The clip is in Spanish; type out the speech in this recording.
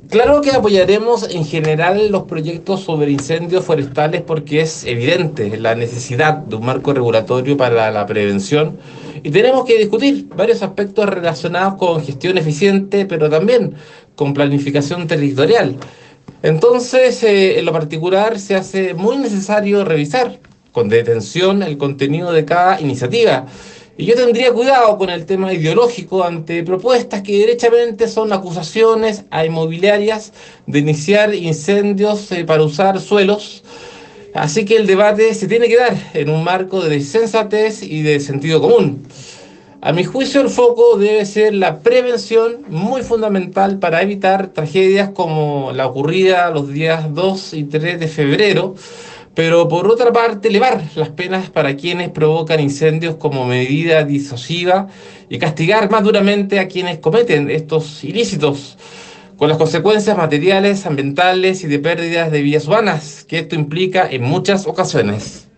Claro que apoyaremos en general los proyectos sobre incendios forestales porque es evidente la necesidad de un marco regulatorio para la prevención y tenemos que discutir varios aspectos relacionados con gestión eficiente, pero también con planificación territorial. Entonces, en lo particular, se hace muy necesario revisar con detención el contenido de cada iniciativa. Y yo tendría cuidado con el tema ideológico ante propuestas que derechamente son acusaciones a inmobiliarias de iniciar incendios para usar suelos. Así que el debate se tiene que dar en un marco de sensatez y de sentido común. A mi juicio, el foco debe ser la prevención, muy fundamental para evitar tragedias como la ocurrida los días 2 y 3 de febrero, pero por otra parte, elevar las penas para quienes provocan incendios como medida disuasiva y castigar más duramente a quienes cometen estos ilícitos, con las consecuencias materiales, ambientales y de pérdidas de vidas humanas que esto implica en muchas ocasiones.